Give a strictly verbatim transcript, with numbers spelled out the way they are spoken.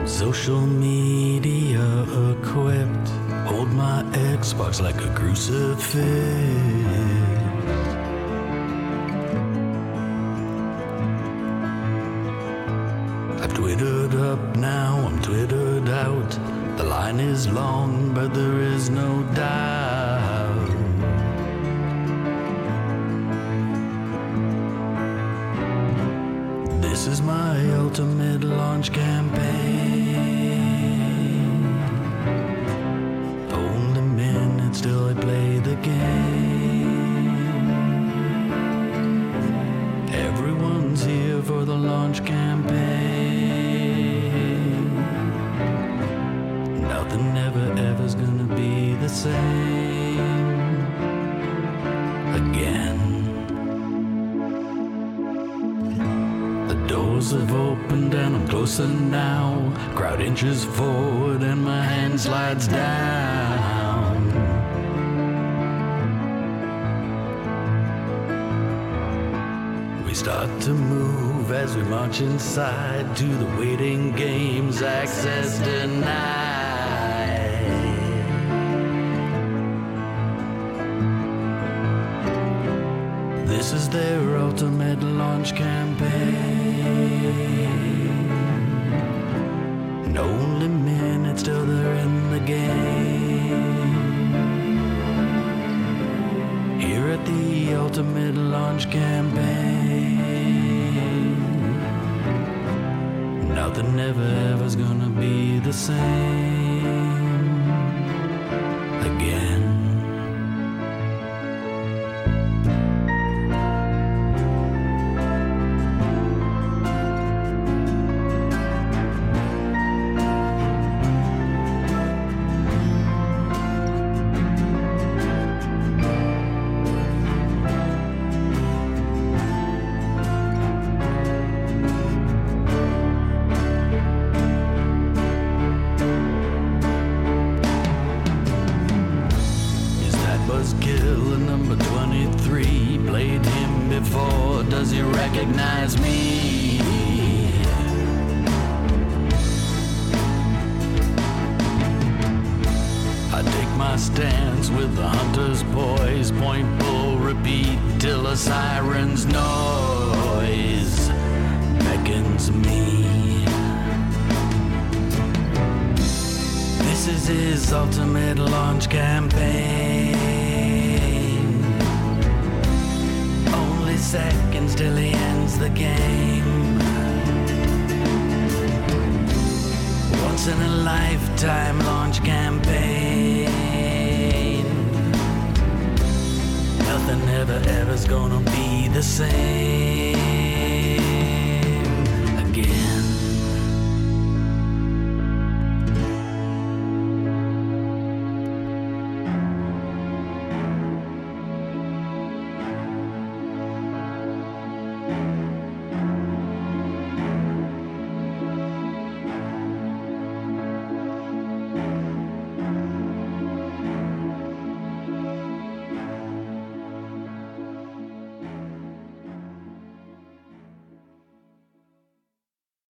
Social media equipped, hold my Xbox like a crucifix. I've twittered up, now I'm twittered out. The line is long, but there is no doubt. This is my ultimate launch campaign. Only minutes till I play the game. Everyone's here for the launch campaign. Nothing ever ever's gonna be the same again. Doors have opened and I'm closer now. Crowd inches forward and my hand slides down. We start to move as we march inside to the waiting games, access denied. This is their ultimate launch campaign. Only minutes till they're in the game. Here at the ultimate launch campaign, nothing ever ever's gonna be the same again. Buzzkill number twenty-three, played him before, does he recognize me? I take my stance with the hunter's poise, point, pull, repeat till a siren's noise beckons me. This is his ultimate launch campaign. Only seconds till he ends the game. Once in a lifetime launch campaign. Nothing ever ever's gonna be the same.